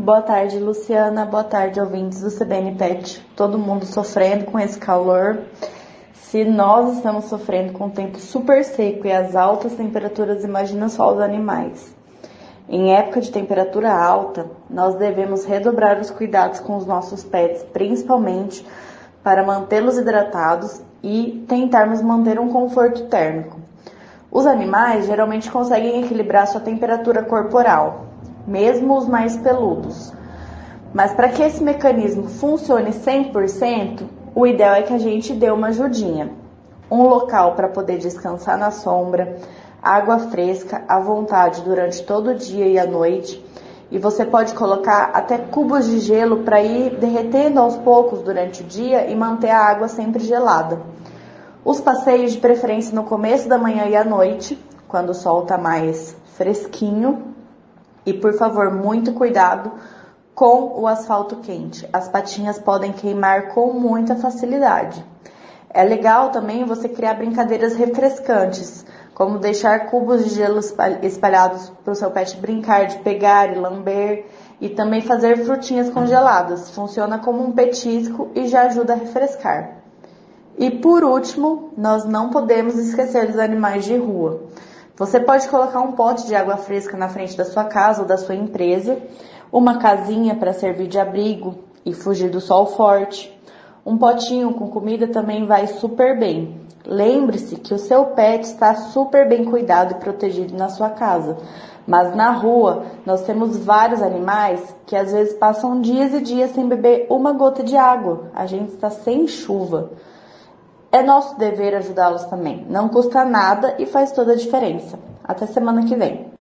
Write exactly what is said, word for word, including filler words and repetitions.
Boa tarde, Luciana. Boa tarde, ouvintes do C B N Pet. Todo mundo sofrendo com esse calor. Se nós estamos sofrendo com o tempo super seco e as altas temperaturas, imagina só os animais. Em época de temperatura alta, nós devemos redobrar os cuidados com os nossos pets, principalmente para mantê-los hidratados e tentarmos manter um conforto térmico. Os animais geralmente conseguem equilibrar sua temperatura corporal, mesmo os mais peludos. Mas para que esse mecanismo funcione cem por cento, o ideal é que a gente dê uma ajudinha. Um local para poder descansar na sombra, água fresca à vontade durante todo o dia e a noite. E você pode colocar até cubos de gelo para ir derretendo aos poucos durante o dia e manter a água sempre gelada. Os passeios de preferência no começo da manhã e à noite, quando o sol está mais fresquinho. E por favor, muito cuidado com o asfalto quente. As patinhas podem queimar com muita facilidade. É legal também você criar brincadeiras refrescantes, como deixar cubos de gelo espalhados para o seu pet brincar, de pegar e lamber, e também fazer frutinhas congeladas. Funciona como um petisco e já ajuda a refrescar. E por último, nós não podemos esquecer dos animais de rua. Você pode colocar um pote de água fresca na frente da sua casa ou da sua empresa, uma casinha para servir de abrigo e fugir do sol forte. Um potinho com comida também vai super bem. Lembre-se que o seu pet está super bem cuidado e protegido na sua casa. Mas na rua, nós temos vários animais que às vezes passam dias e dias sem beber uma gota de água. A gente está sem chuva. É nosso dever ajudá-los também. Não custa nada e faz toda a diferença. Até semana que vem.